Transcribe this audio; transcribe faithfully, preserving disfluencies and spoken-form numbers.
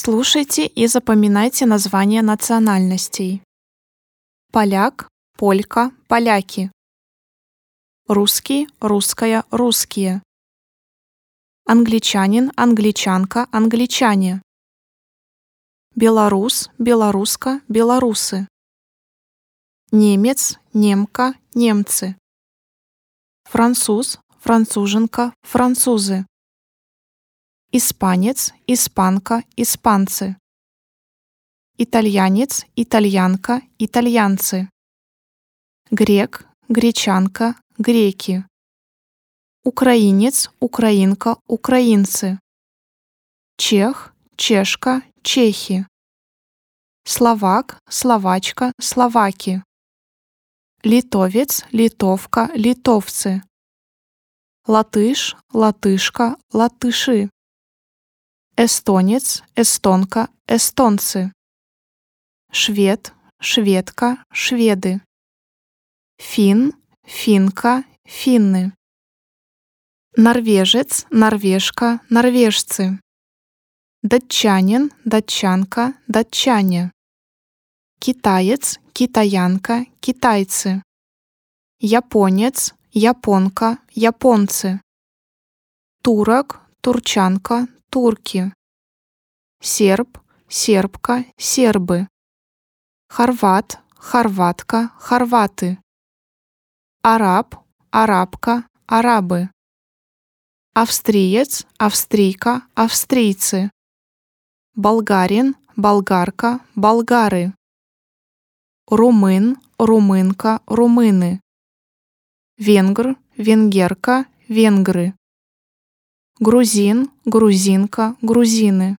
Слушайте и запоминайте названия национальностей. Поляк, полька, поляки. Русский, русская, русские. Англичанин, англичанка, англичане. Белорус, белоруска, белорусы. Немец, немка, немцы. Француз, француженка, французы. Испанец, испанка, испанцы. Итальянец, итальянка, итальянцы. Грек, гречанка, греки. Украинец, украинка, украинцы. Чех, чешка, чехи. Словак, словачка, словаки. Литовец, литовка, литовцы. Латыш, латышка, латыши. Эстонец, эстонка, эстонцы. Швед, шведка, шведы. Фин, финка, финны. Норвежец, норвежка, норвежцы. Датчанин, датчанка, датчане. Китаец, китаянка, китайцы. Японец, японка, японцы. Турок, турчанка, турки. Серб, сербка, сербы. Хорват, хорватка, хорваты. Араб, арабка, арабы. Австриец, австрийка, австрийцы. Болгарин, болгарка, болгары. Румын, румынка, румыны. Венгр, венгерка, венгры. Грузин, грузинка, грузины.